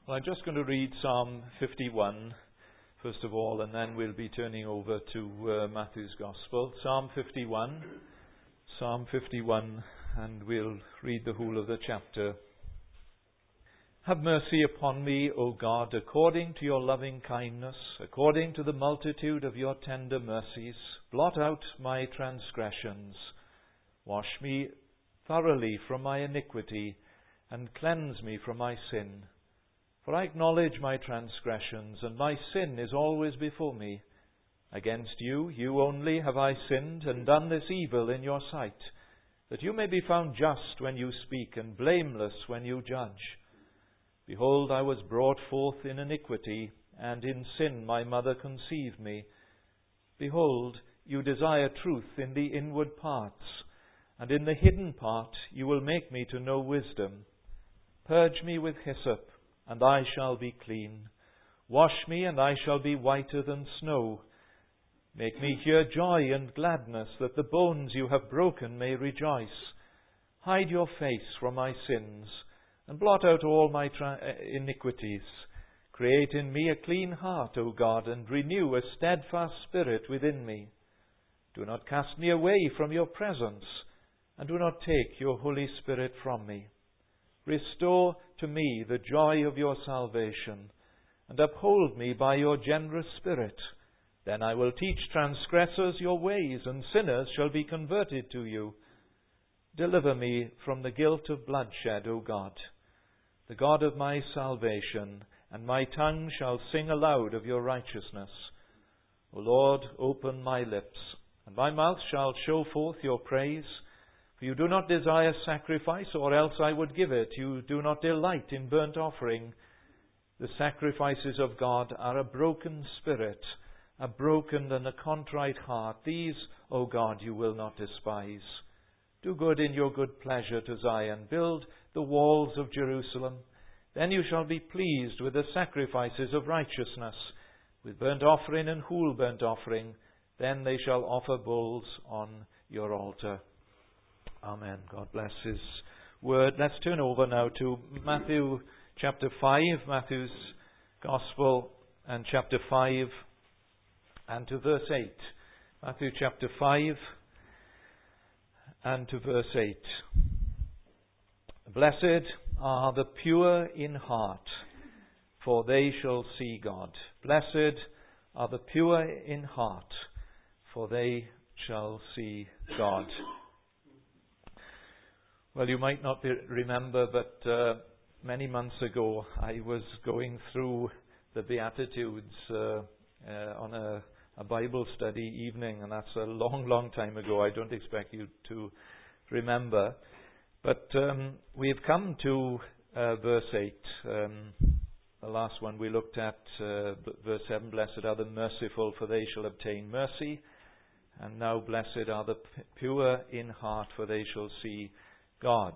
Well, I'm just going to read Psalm 51 first of all, and then we'll be turning over to Matthew's Gospel. Psalm 51, and we'll read the whole of the chapter. Have mercy upon me, O God, according to your loving kindness, according to the multitude of your tender mercies. Blot out my transgressions. Wash me thoroughly from my iniquity, and cleanse me from my sin. For I acknowledge my transgressions, and my sin is always before me. Against you, you only, have I sinned, and done this evil in your sight, that you may be found just when you speak, and blameless when you judge. Behold, I was brought forth in iniquity, and in sin my mother conceived me. Behold, you desire truth in the inward parts, and in the hidden part you will make me to know wisdom. Purge me with hyssop, and I shall be clean. Wash me, and I shall be whiter than snow. Make me hear joy and gladness, that the bones you have broken may rejoice. Hide your face from my sins, and blot out all my iniquities. Create in me a clean heart, O God, and renew a steadfast spirit within me. Do not cast me away from your presence, and do not take your Holy Spirit from me. Restore to me the joy of your salvation, and uphold me by your generous spirit. Then I will teach transgressors your ways, and sinners shall be converted to you. Deliver me from the guilt of bloodshed, O God, the God of my salvation, and my tongue shall sing aloud of your righteousness. O Lord, open my lips, and my mouth shall show forth your praise. For you do not desire sacrifice, or else I would give it. You do not delight in burnt offering. The sacrifices of God are a broken spirit, a broken and a contrite heart. These, O God, you will not despise. Do good in your good pleasure to Zion. Build the walls of Jerusalem. Then you shall be pleased with the sacrifices of righteousness, with burnt offering and whole burnt offering. Then they shall offer bulls on your altar. Amen. God bless His word. Let's turn over now to Matthew chapter 5, Matthew's Gospel, and chapter 5, and to verse 8. Matthew chapter 5, and to verse 8. Blessed are the pure in heart, for they shall see God. Blessed are the pure in heart, for they shall see God. Well, you might not remember, but many months ago I was going through the Beatitudes on a Bible study evening, and that's a long, long time ago. I don't expect you to remember. But we've come to verse 8. The last one we looked at, verse 7, Blessed are the merciful, for they shall obtain mercy. And now, blessed are the pure in heart, for they shall see God.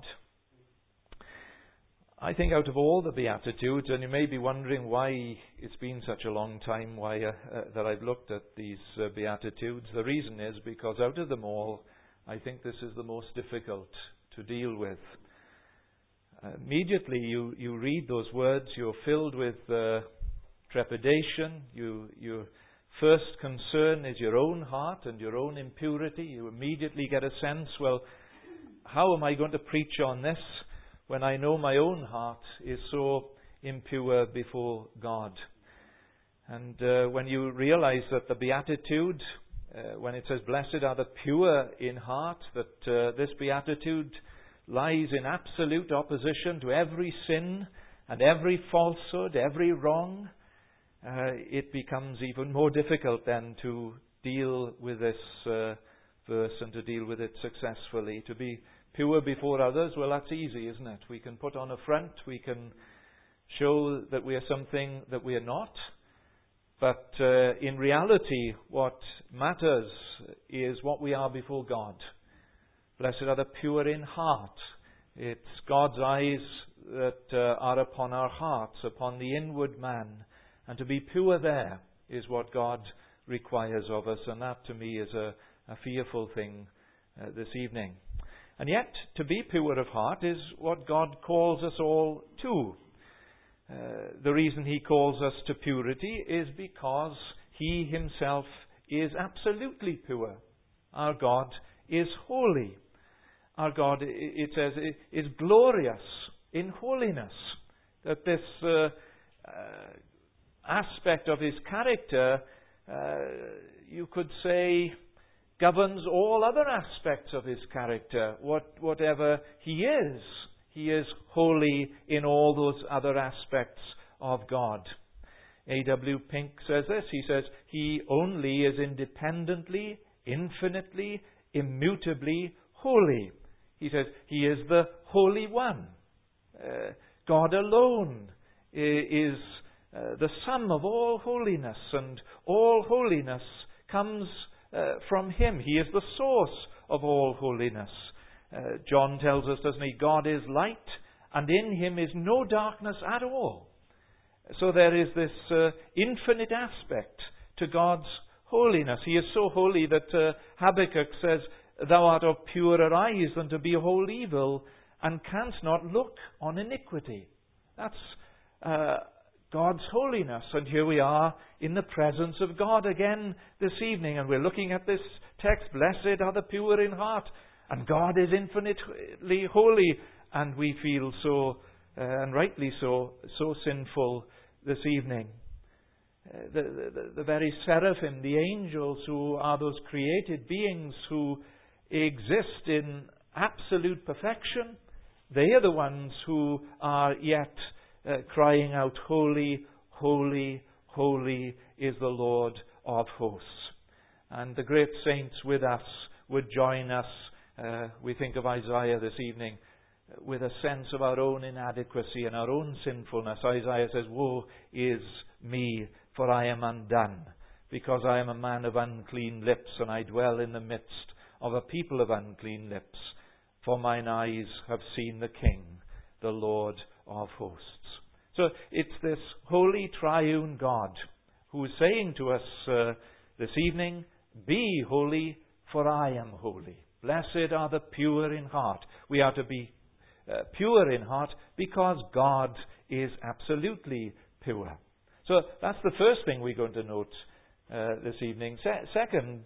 I think out of all the Beatitudes, and you may be wondering why it's been such a long time that I've looked at these Beatitudes, the reason is because out of them all, I think this is the most difficult to deal with. Immediately you read those words, you're filled with trepidation. Your first concern is your own heart and your own impurity. You immediately get a sense, well, how am I going to preach on this when I know my own heart is so impure before God? And when you realize that the Beatitude, when it says, Blessed are the pure in heart, that this Beatitude lies in absolute opposition to every sin and every falsehood, every wrong, it becomes even more difficult then to deal with this verse and to deal with it successfully. To be pure before others, well, that's easy, isn't it? We can put on a front, we can show that we are something that we are not. But in reality, what matters is what we are before God. Blessed are the pure in heart. It's God's eyes that are upon our hearts, upon the inward man. And to be pure there is what God requires of us. And that to me is a fearful thing this evening. And yet, to be pure of heart is what God calls us all to. the reason he calls us to purity is because he himself is absolutely pure. Our God is holy. Our God, it says, is glorious in holiness. That this aspect of his character, you could say, governs all other aspects of his character. Whatever he is holy in all those other aspects of God. A.W. Pink says this. He says, he only is independently, infinitely, immutably holy. He says, he is the Holy One. God alone is the sum of all holiness, and all holiness comes from him. He is the source of all holiness. John tells us, doesn't he, God is light, and in him is no darkness at all. So there is this infinite aspect to God's holiness. He is so holy that Habakkuk says, thou art of purer eyes than to behold evil, and canst not look on iniquity. That's God's holiness. And here we are in the presence of God again this evening, and we're looking at this text, blessed are the pure in heart, and God is infinitely holy, and we feel so, and rightly so sinful this evening. The very seraphim, the angels, who are those created beings who exist in absolute perfection, they are the ones who are yet crying out, holy, holy, holy is the Lord of hosts. And the great saints with us would join us. We think of Isaiah this evening with a sense of our own inadequacy and our own sinfulness. Isaiah says, woe is me, for I am undone, because I am a man of unclean lips, and I dwell in the midst of a people of unclean lips. For mine eyes have seen the King, the Lord of hosts. So it's this holy triune God who is saying to us this evening, be holy, for I am holy. Blessed are the pure in heart. We are to be pure in heart because God is absolutely pure. So that's the first thing we're going to note this evening. Second,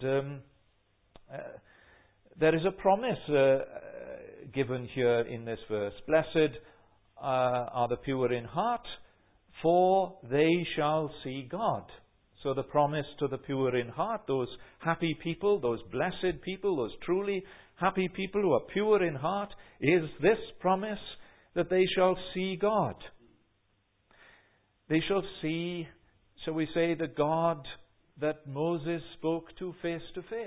there is a promise given here in this verse. Blessed are the pure in heart, for they shall see God. So the promise to the pure in heart, those happy people, those blessed people, those truly happy people who are pure in heart, is this promise that they shall see God. They shall see, shall we say, the God that Moses spoke to face.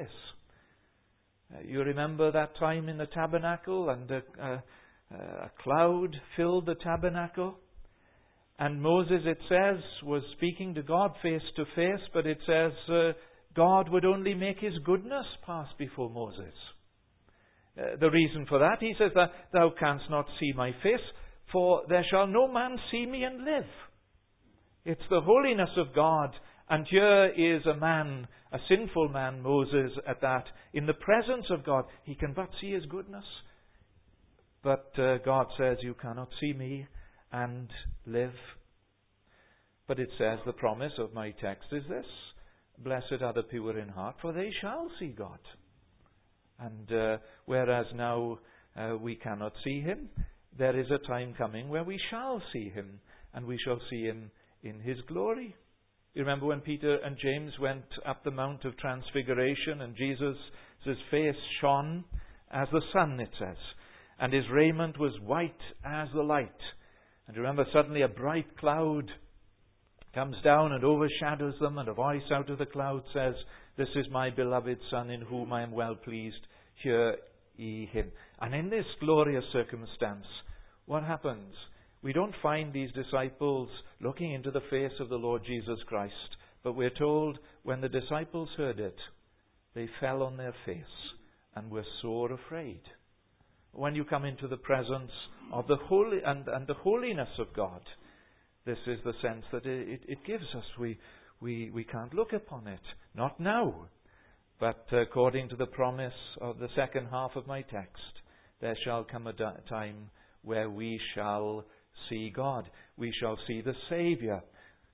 You remember that time in the tabernacle, and a cloud filled the tabernacle. And Moses, it says, was speaking to God face to face, but it says God would only make his goodness pass before Moses. The reason for that, he says, that thou canst not see my face, for there shall no man see me and live. It's the holiness of God. And here is a man, a sinful man, Moses, at that, in the presence of God. He can but see his goodness. But God says, you cannot see me and live. But it says, the promise of my text is this: blessed are the pure in heart, for they shall see God. And whereas now we cannot see him, there is a time coming where we shall see him, and we shall see him in his glory. You remember when Peter and James went up the Mount of Transfiguration, and Jesus' face shone as the sun, it says, and his raiment was white as the light. And you remember suddenly a bright cloud comes down and overshadows them, and a voice out of the cloud says, this is my beloved Son, in whom I am well pleased. Hear ye him. And in this glorious circumstance, what happens? We don't find these disciples looking into the face of the Lord Jesus Christ, but we're told when the disciples heard it, they fell on their face and were sore afraid. When you come into the presence of the holy and the holiness of God, this is the sense that it gives us. We can't look upon it, not now, but according to the promise of the second half of my text, there shall come a time where we shall see God. We shall see the Saviour.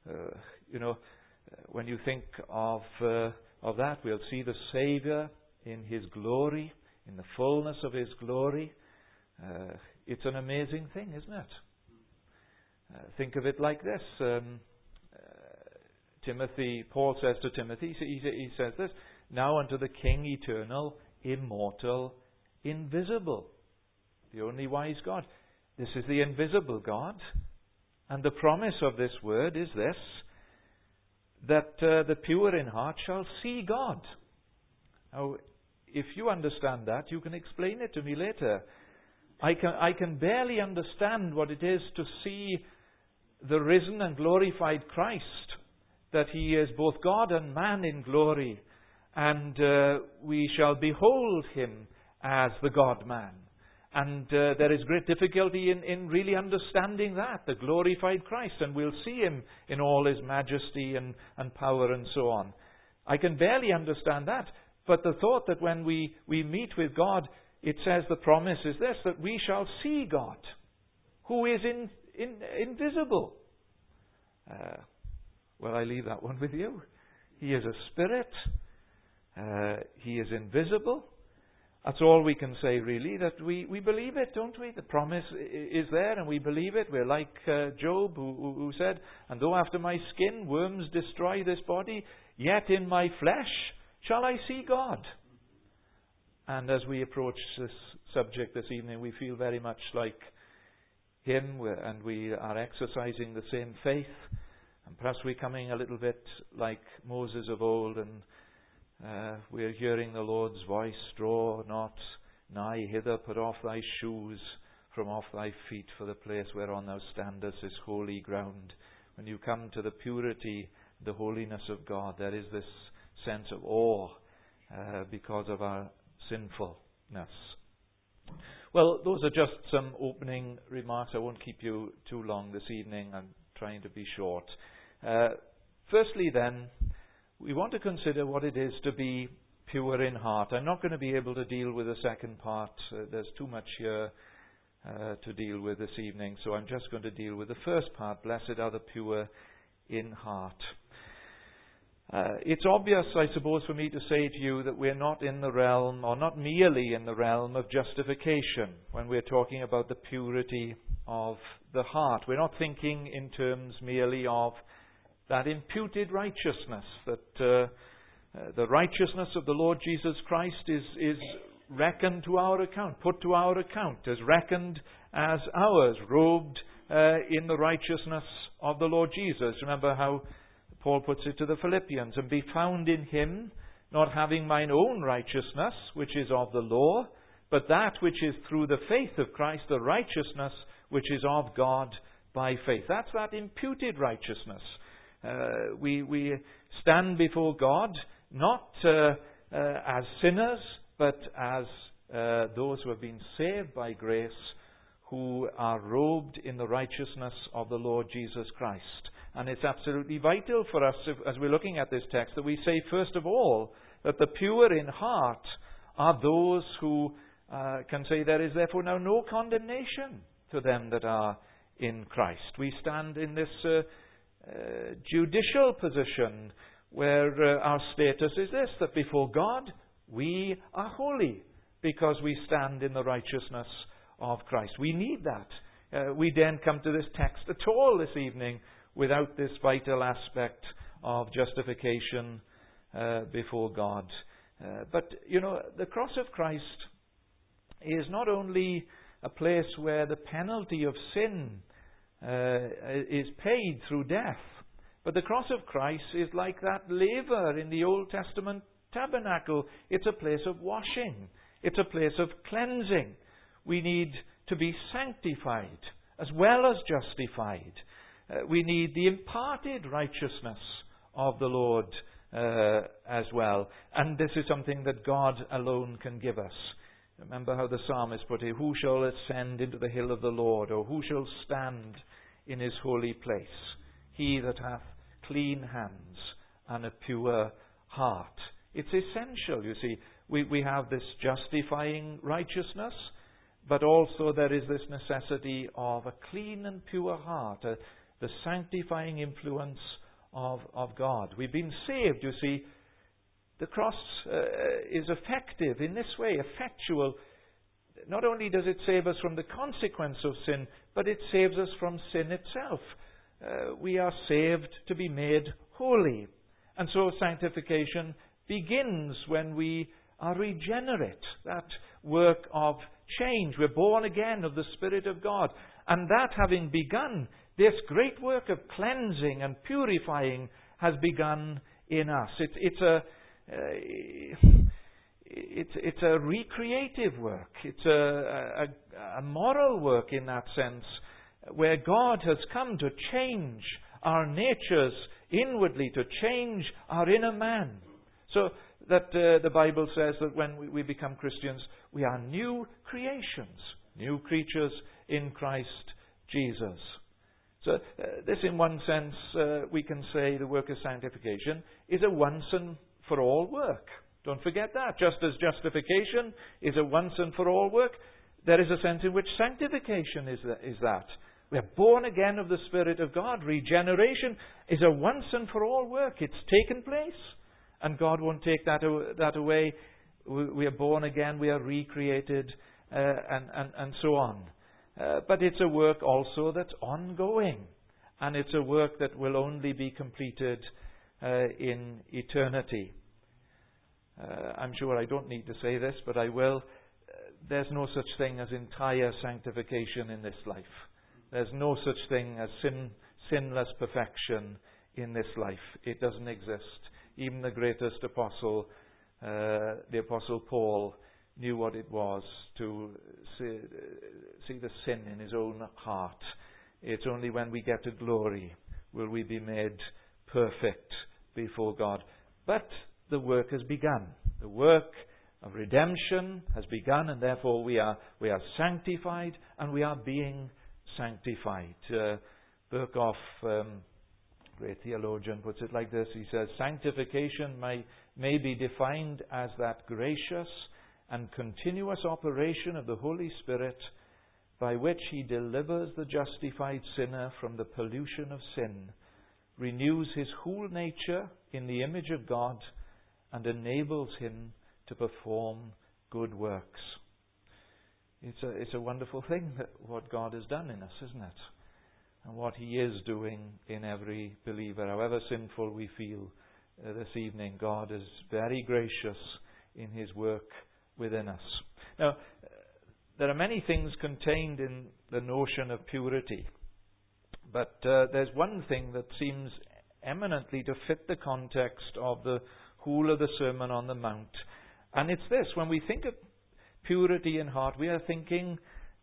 When you think of that, we'll see the Saviour in His glory, in the fullness of His glory. It's an amazing thing, isn't it? Think of it like this. Paul says to Timothy, he says this, now unto the King eternal, immortal, invisible, the only wise God. This is the invisible God. And the promise of this word is this, that the pure in heart shall see God. Now, if you understand that, you can explain it to me later. I can barely understand what it is to see the risen and glorified Christ, that He is both God and man in glory, and we shall behold Him as the God-man. And there is great difficulty in really understanding that, the glorified Christ, and we'll see Him in all His majesty and power and so on. I can barely understand that, but the thought that when we meet with God, it says the promise is this, that we shall see God, who is invisible. Well, I leave that one with you. He is a spirit. He is invisible. That's all we can say, really, that we believe it, don't we? The promise is there and we believe it. We're like Job, who said, and though after my skin worms destroy this body, yet in my flesh shall I see God. And as we approach this subject this evening, we feel very much like him, and we are exercising the same faith. And perhaps we're coming a little bit like Moses of old, and we're hearing the Lord's voice, draw not nigh hither, put off thy shoes from off thy feet, for the place whereon thou standest is holy ground. When you come to the purity, the holiness of God, there is this sense of awe because of our sinfulness. Well, those are just some opening remarks. I won't keep you too long this evening. I'm trying to be short. Firstly then, we want to consider what it is to be pure in heart. I'm not going to be able to deal with the second part. There's too much here to deal with this evening, so I'm just going to deal with the first part. Blessed are the pure in heart. It's obvious, I suppose, for me to say to you that we're not in the realm, or not merely in the realm of justification when we're talking about the purity of the heart. We're not thinking in terms merely of that imputed righteousness, that the righteousness of the Lord Jesus Christ is reckoned to our account, put to our account, is reckoned as ours, robed in the righteousness of the Lord Jesus. Remember how Paul puts it to the Philippians, and be found in Him, not having mine own righteousness, which is of the law, but that which is through the faith of Christ, the righteousness which is of God by faith. That's that imputed righteousness. We stand before God not as sinners, but as those who have been saved by grace, who are robed in the righteousness of the Lord Jesus Christ. And it's absolutely vital for us, as we're looking at this text, that we say first of all that the pure in heart are those who can say there is therefore now no condemnation to them that are in Christ. We stand in this judicial position where our status is this, that before God we are holy because we stand in the righteousness of Christ. We need that. We didn't come to this text at all this evening without this vital aspect of justification before God. But, the cross of Christ is not only a place where the penalty of sin is paid through death, but the cross of Christ is like that laver in the Old Testament tabernacle. It's a place of washing. It's a place of cleansing. We need to be sanctified as well as justified. We need the imparted righteousness of the Lord as well. And this is something that God alone can give us. Remember how the psalmist put it, who shall ascend into the hill of the Lord, or who shall stand in His holy place? He that hath clean hands and a pure heart. It's essential, you see. We have this justifying righteousness, but also there is this necessity of a clean and pure heart, the sanctifying influence of God. We've been saved, you see. The cross is effective in this way, effectual. Not only does it save us from the consequence of sin, but it saves us from sin itself. We are saved to be made holy. And so sanctification begins when we are regenerate, that work of change. We're born again of the Spirit of God. And that having begun, this great work of cleansing and purifying has begun in us. It's a recreative work. It's a moral work in that sense, where God has come to change our natures inwardly, to change our inner man. So that the Bible says that when we become Christians, we are new creations, new creatures in Christ Jesus. So this, in one sense, we can say the work of sanctification is a once and for all work. Don't forget that. Just as justification is a once and for all work, there is a sense in which sanctification is that. We are born again of the Spirit of God. Regeneration is a once and for all work. It's taken place. And God won't take that away. We are born again. We are recreated, and so on. But it's a work also that's ongoing. And it's a work that will only be completed in eternity. I'm sure I don't need to say this, but I will. There's no such thing as entire sanctification in this life. There's no such thing as sinless perfection in this life. It doesn't exist. Even the greatest apostle, the Apostle Paul, knew what it was to see the sin in his own heart. It's only when we get to glory will we be made perfect before God. But the work has begun. The work of redemption has begun, and therefore we are sanctified, and we are being sanctified. Berkhoff, great theologian, puts it like this. He says, sanctification may be defined as that gracious and continuous operation of the Holy Spirit by which He delivers the justified sinner from the pollution of sin, renews his whole nature in the image of God, and enables him to perform good works. It's a wonderful thing, that what God has done in us, isn't it? And what He is doing in every believer. However sinful we feel this evening, God is very gracious in His work within us. Now, there are many things contained in the notion of purity. But there's one thing that seems eminently to fit the context of the whole of the Sermon on the Mount. And it's this: when we think of purity in heart, we are thinking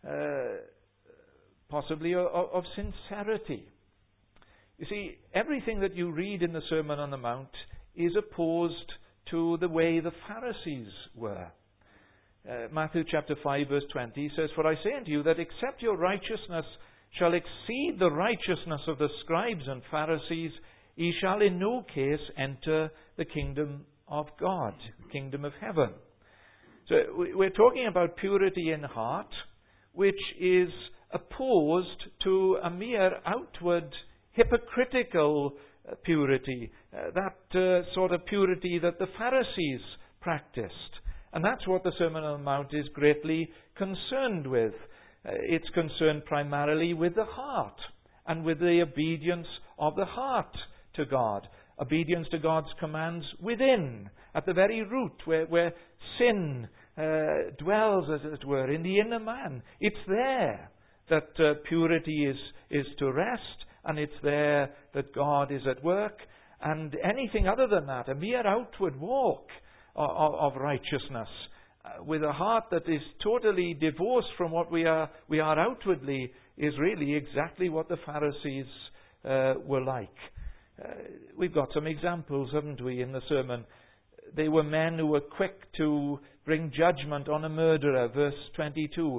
possibly of sincerity. You see, everything that you read in the Sermon on the Mount is opposed to the way the Pharisees were. Matthew chapter 5 verse 20 says, "For I say unto you that except your righteousness shall exceed the righteousness of the scribes and Pharisees, ye shall in no case enter the kingdom of God," the kingdom of heaven. So we're talking about purity in heart, which is opposed to a mere outward hypocritical purity, that sort of purity that the Pharisees practiced. And that's what the Sermon on the Mount is greatly concerned with. It's concerned primarily with the heart and with the obedience of the heart to God. Obedience to God's commands within, at the very root, where sin dwells, as it were, in the inner man. It's there that purity is to rest, and it's there that God is at work. And anything other than that, a mere outward walk of righteousness, with a heart that is totally divorced from what we are outwardly, is really exactly what the Pharisees were like. We've got some examples, haven't we, in the sermon. They were men who were quick to bring judgment on a murderer, verse 22.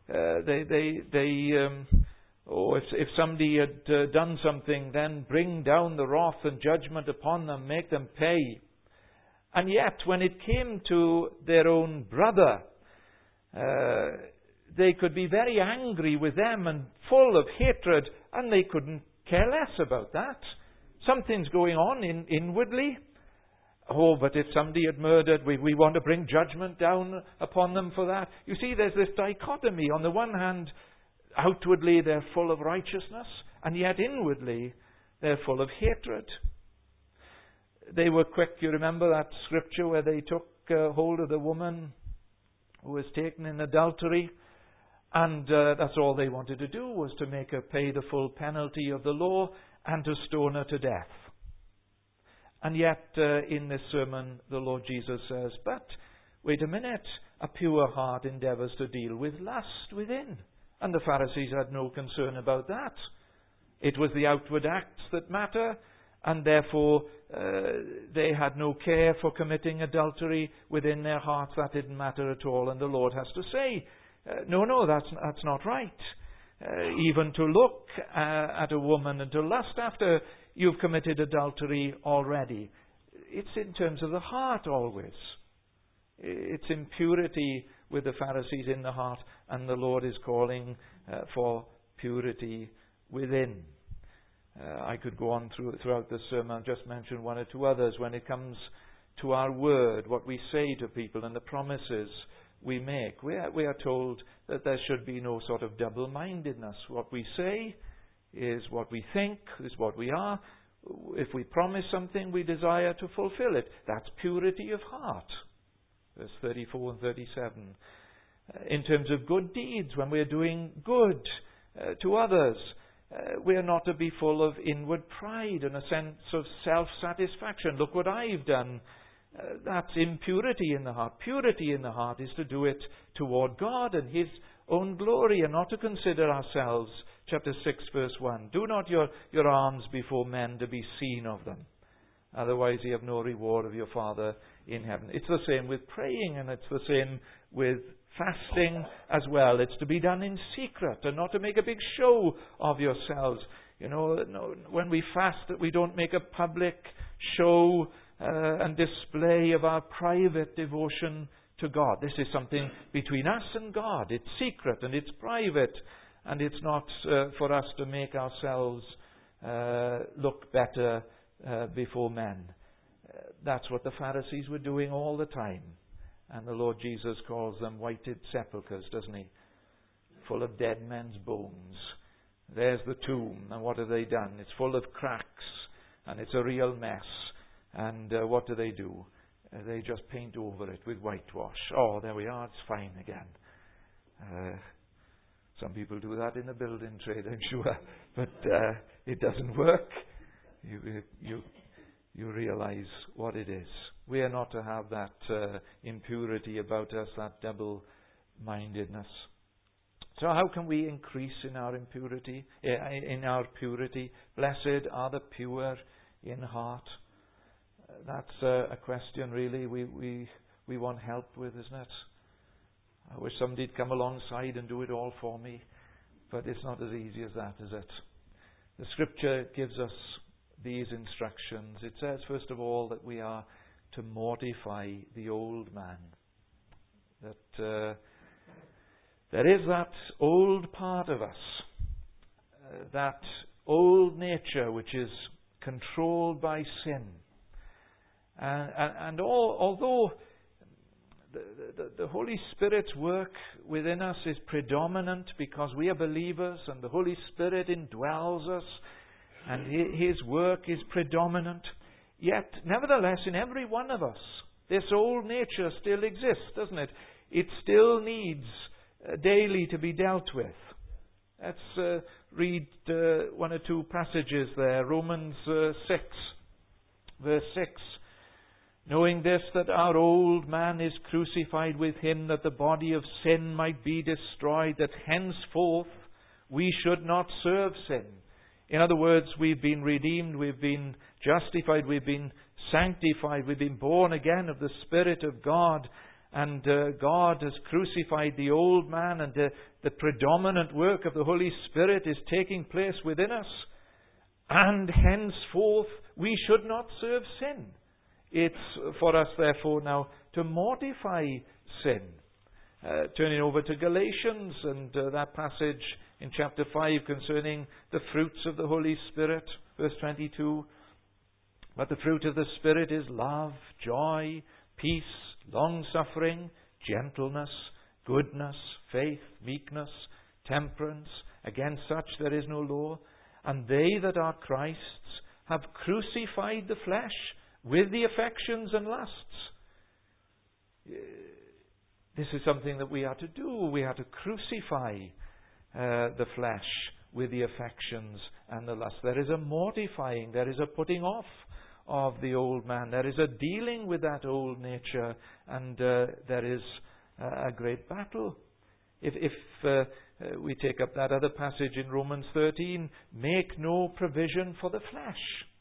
If somebody had done something, then bring down the wrath and judgment upon them, make them pay. And yet, when it came to their own brother, they could be very angry with them and full of hatred, and they couldn't care less about that. Something's going on inwardly. Oh, but if somebody had murdered, we want to bring judgment down upon them for that. You see, there's this dichotomy. On the one hand, outwardly they're full of righteousness, and yet inwardly they're full of hatred. They were quick, you remember that scripture where they took hold of the woman who was taken in adultery, and that's all they wanted to do, was to make her pay the full penalty of the law and to stone her to death. And yet in this sermon the Lord Jesus says, but wait a minute, a pure heart endeavours to deal with lust within. And the Pharisees had no concern about that. It was the outward acts that matter, and therefore they had no care for committing adultery within their hearts. That didn't matter at all. And the Lord has to say, no, that's not right. Even to look at a woman and to lust after, you've committed adultery already. It's in terms of the heart always. It's impurity with the Pharisees in the heart, and the Lord is calling for purity within. I could go on throughout the sermon. I'll just mention one or two others. When it comes to our word, what we say to people and the promises we make, we are told that there should be no sort of double-mindedness. What we say is what we think, is what we are. If we promise something, we desire to fulfill it. That's purity of heart. Verse 34 and 37. In terms of good deeds, when we're doing good to others, we are not to be full of inward pride and a sense of self-satisfaction. Look what I've done. That's impurity in the heart. Purity in the heart is to do it toward God and His own glory, and not to consider ourselves. Chapter 6, verse 1. Do not your alms before men to be seen of them. Otherwise you have no reward of your Father in heaven. It's the same with praying, and it's the same with fasting as well. It's to be done in secret and not to make a big show of yourselves. You know, when we fast, that we don't make a public show and display of our private devotion to God. This is something between us and God. It's secret and it's private, and it's not for us to make ourselves look better before men. That's what the Pharisees were doing all the time. And the Lord Jesus calls them whited sepulchres, doesn't He? Full of dead men's bones. There's the tomb. And what have they done? It's full of cracks. And it's a real mess. And what do? They just paint over it with whitewash. Oh, there we are. It's fine again. Some people do that in the building trade, I'm sure. But it doesn't work. You realize what it is. We are not to have that impurity about us, that double-mindedness. So how can we increase in our impurity, in our purity? Blessed are the pure in heart. That's a question really we want help with, isn't it? I wish somebody'd come alongside and do it all for me. But it's not as easy as that, is it? The Scripture gives us these instructions. It says, first of all, that we are to mortify the old man. That there is that old part of us, that old nature which is controlled by sin. And although the Holy Spirit's work within us is predominant because we are believers and the Holy Spirit indwells us, and His work is predominant, yet, nevertheless, in every one of us, this old nature still exists, doesn't it? It still needs daily to be dealt with. Let's read one or two passages there. Romans 6, verse 6. Knowing this, that our old man is crucified with Him, that the body of sin might be destroyed, that henceforth we should not serve sin. In other words, we've been redeemed, we've been justified, we've been sanctified, we've been born again of the Spirit of God, and God has crucified the old man, and the predominant work of the Holy Spirit is taking place within us. And henceforth we should not serve sin. It's for us, therefore, now to mortify sin. Turning over to Galatians and that passage in chapter 5 concerning the fruits of the Holy Spirit, verse 22. But the fruit of the Spirit is love, joy, peace, long-suffering, gentleness, goodness, faith, meekness, temperance. Against such there is no law. And they that are Christ's have crucified the flesh with the affections and lusts. This is something that we are to do. We are to crucify the flesh with the affections and the lusts. There is a mortifying, there is a putting off of the old man. There is a dealing with that old nature, and there is a great battle. If we take up that other passage in Romans 13, make no provision for the flesh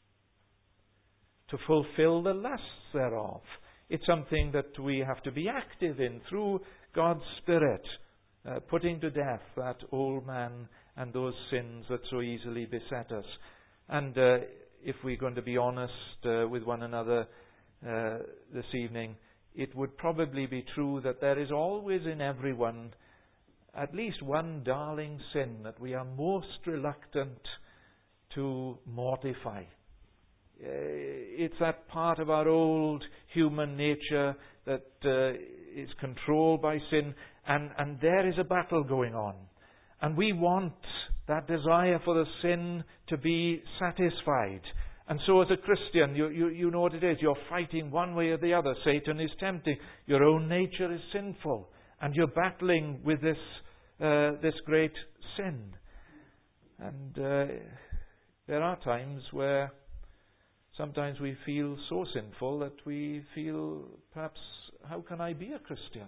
to fulfill the lusts thereof. It's something that we have to be active in through God's Spirit, putting to death that old man and those sins that so easily beset us. And if we're going to be honest with one another this evening, it would probably be true that there is always in everyone at least one darling sin that we are most reluctant to mortify. It's that part of our old human nature that is controlled by sin, and there is a battle going on. And we want that desire for the sin to be satisfied. And so as a Christian, you know what it is. You're fighting one way or the other. Satan is tempting. Your own nature is sinful. And you're battling with this great sin. And there are times where sometimes we feel so sinful that we feel, perhaps, how can I be a Christian?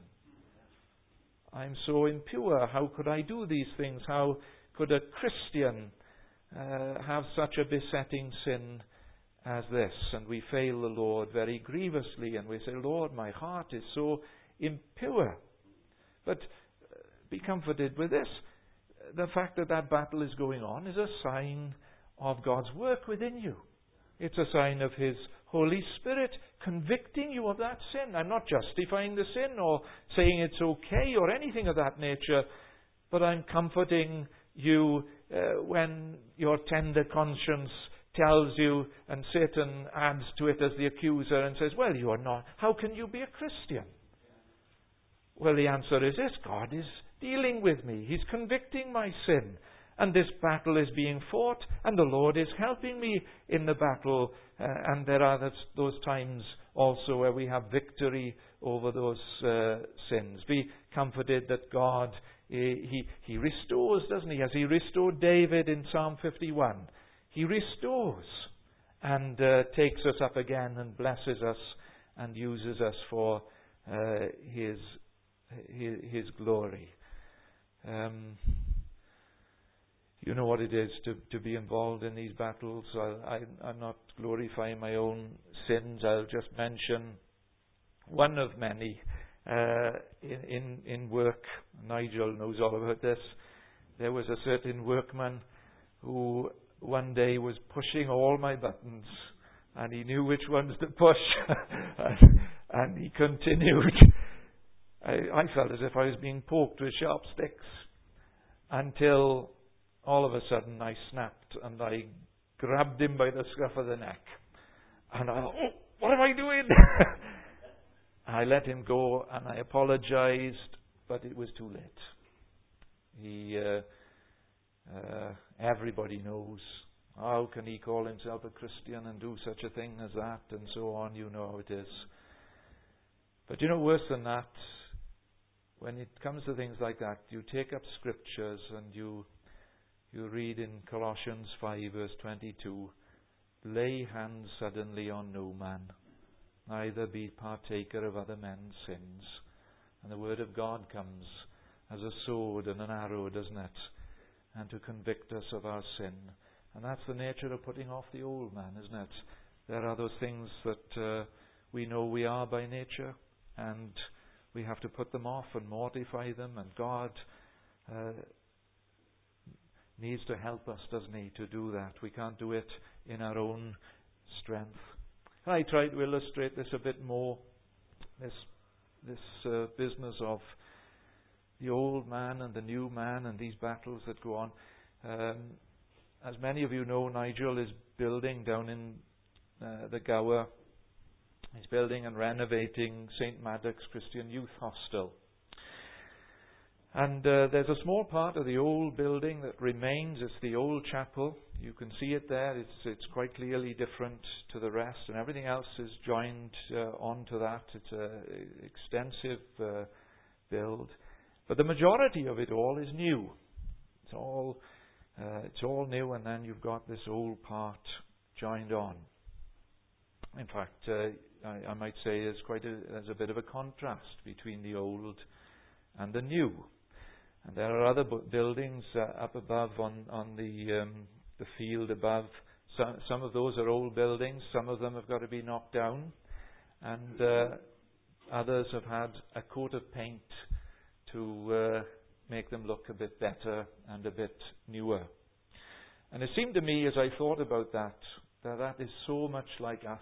I'm so impure. How could I do these things? How could a Christian have such a besetting sin as this? And we fail the Lord very grievously, and we say, Lord, my heart is so impure. But be comforted with this. The fact that that battle is going on is a sign of God's work within you. It's a sign of His Holy Spirit convicting you of that sin. I'm not justifying the sin or saying it's okay or anything of that nature, but I'm comforting you when your tender conscience tells you, and Satan adds to it as the accuser and says, well, you are not. How can you be a Christian? Well, the answer is this. God is dealing with me. He's convicting my sin. And this battle is being fought, and the Lord is helping me in the battle. And there are those times also where we have victory over those sins. Be comforted that God, He restores, doesn't He? As He restored David in Psalm 51. He restores and takes us up again and blesses us and uses us for His glory. You know what it is to be involved in these battles. I'm not glorifying my own sins. I'll just mention one of many in work. Nigel knows all about this. There was a certain workman who one day was pushing all my buttons, and he knew which ones to push, and he continued. I felt as if I was being poked with sharp sticks until all of a sudden I snapped and I grabbed him by the scruff of the neck. And what am I doing? I let him go and I apologized, but it was too late. Everybody knows. How can he call himself a Christian and do such a thing as that, and so on? You know how it is. But you know, worse than that, when it comes to things like that, you take up scriptures and you read in Colossians 5 verse 22, lay hands suddenly on no man, neither be partaker of other men's sins. And the word of God comes as a sword and an arrow, doesn't it? And to convict us of our sin. And that's the nature of putting off the old man, isn't it? There are those things that we know we are by nature, and we have to put them off and mortify them, and God needs to help us, doesn't He, to do that. We can't do it in our own strength. I try to illustrate this a bit more, this business of the old man and the new man and these battles that go on. As many of you know, Nigel is building down in the Gower. He's building and renovating St. Maddox Christian Youth Hostel. And there's a small part of the old building that remains. It's the old chapel. You can see it there. It's quite clearly different to the rest, and everything else is joined onto that. It's an extensive build, but the majority of it all is new. It's all new, and then you've got this old part joined on. In fact, I might say there's a bit of a contrast between the old and the new. And there are other buildings up above on the field above. Some of those are old buildings. Some of them have got to be knocked down, and others have had a coat of paint to make them look a bit better and a bit newer. And it seemed to me, as I thought about that is so much like us.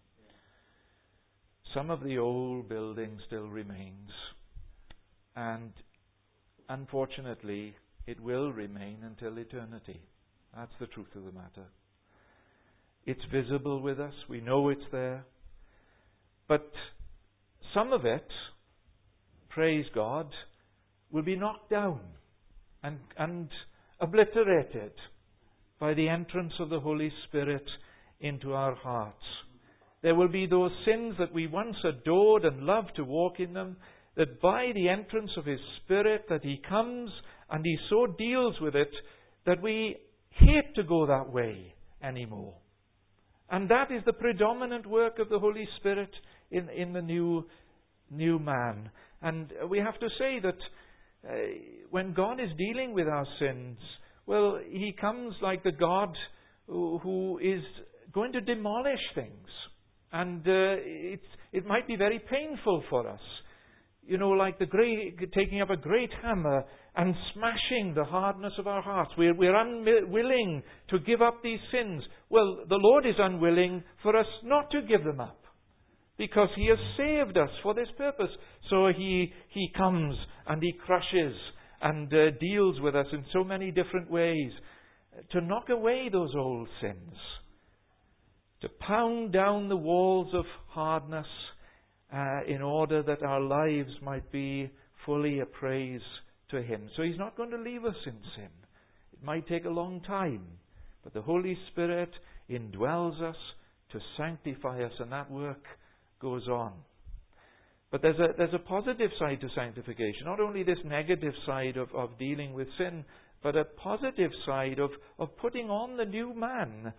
Some of the old building still remains, and unfortunately, it will remain until eternity. That's the truth of the matter. It's visible with us. We know it's there. But some of it, praise God, will be knocked down and obliterated by the entrance of the Holy Spirit into our hearts. There will be those sins that we once adored and loved to walk in them, that by the entrance of His Spirit, that He comes and He so deals with it that we hate to go that way anymore. And that is the predominant work of the Holy Spirit in the new man. And we have to say that when God is dealing with our sins, well, He comes like the God who is going to demolish things. And it might be very painful for us. You know, like taking up a great hammer and smashing the hardness of our hearts. We're unwilling to give up these sins. Well, the Lord is unwilling for us not to give them up, because He has saved us for this purpose. So He comes and He crushes and deals with us in so many different ways to knock away those old sins, to pound down the walls of hardness, in order that our lives might be fully a praise to Him. So He's not going to leave us in sin. It might take a long time, but the Holy Spirit indwells us to sanctify us, and that work goes on. But there's a positive side to sanctification. Not only this negative side of dealing with sin, but a positive side of putting on the new man.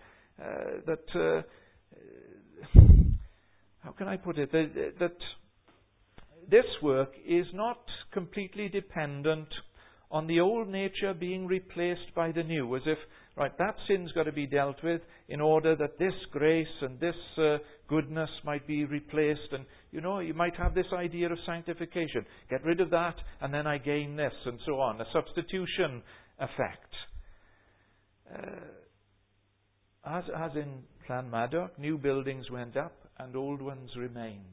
How can I put it? That this work is not completely dependent on the old nature being replaced by the new, as if, right, that sin's got to be dealt with in order that this grace and this goodness might be replaced. And, you know, you might have this idea of sanctification. Get rid of that, and then I gain this, and so on. A substitution effect. As in Llanmaddock, new buildings went up and old ones remained.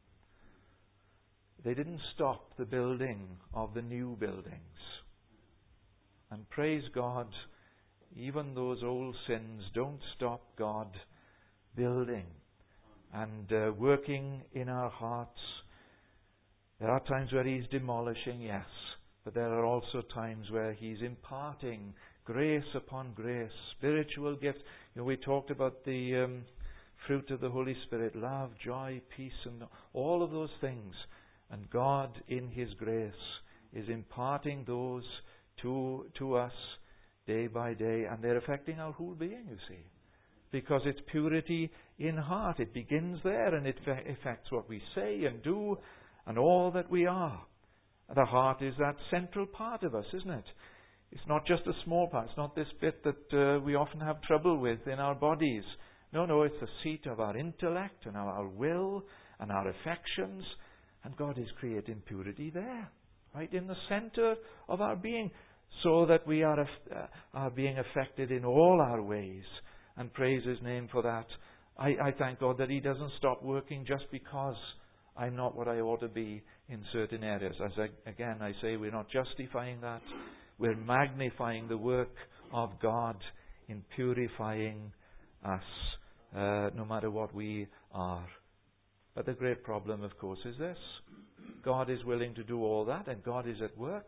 They didn't stop the building of the new buildings. And praise God, even those old sins don't stop God building and working in our hearts. There are times where He's demolishing, yes, but there are also times where He's imparting grace upon grace, spiritual gifts. You know, we talked about the fruit of the Holy Spirit, love, joy, peace, and all of those things. And God, in His grace, is imparting those to us day by day, and they're affecting our whole being, you see. Because it's purity in heart. It begins there, and it affects what we say and do and all that we are. The heart is that central part of us, isn't it? It's not just a small part. It's not this bit that we often have trouble with in our bodies. No, it's the seat of our intellect and our will and our affections. And God is creating purity there, right in the center of our being, so that we are being affected in all our ways. And praise His name for that. I thank God that He doesn't stop working just because I'm not what I ought to be in certain areas. Again, I say we're not justifying that. We're magnifying the work of God in purifying us, no matter what we are. But the great problem, of course, is this. God is willing to do all that, and God is at work.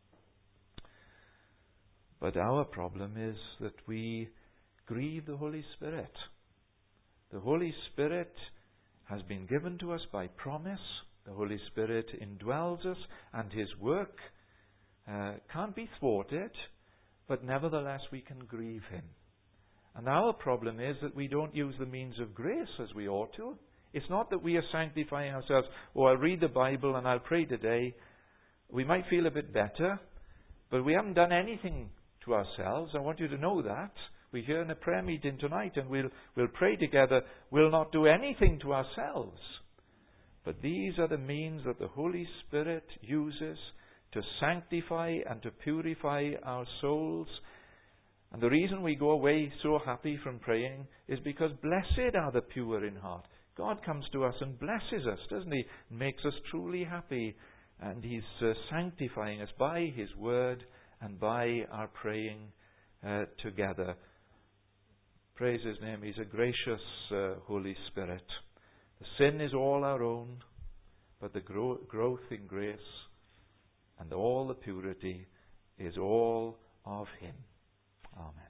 But our problem is that we grieve the Holy Spirit. The Holy Spirit has been given to us by promise. The Holy Spirit indwells us, and His work can't be thwarted, but nevertheless we can grieve Him. And our problem is that we don't use the means of grace as we ought to. It's not that we are sanctifying ourselves. I'll read the Bible and I'll pray today. We might feel a bit better, but we haven't done anything to ourselves. I want you to know that. We're here in a prayer meeting tonight and we'll pray together. We'll not do anything to ourselves. But these are the means that the Holy Spirit uses to sanctify and to purify our souls. And the reason we go away so happy from praying is because blessed are the pure in heart. God comes to us and blesses us, doesn't He? Makes us truly happy. And He's sanctifying us by His word and by our praying together. Praise His name. He's a gracious Holy Spirit. The sin is all our own, but the growth in grace and all the purity is all of Him. Amen.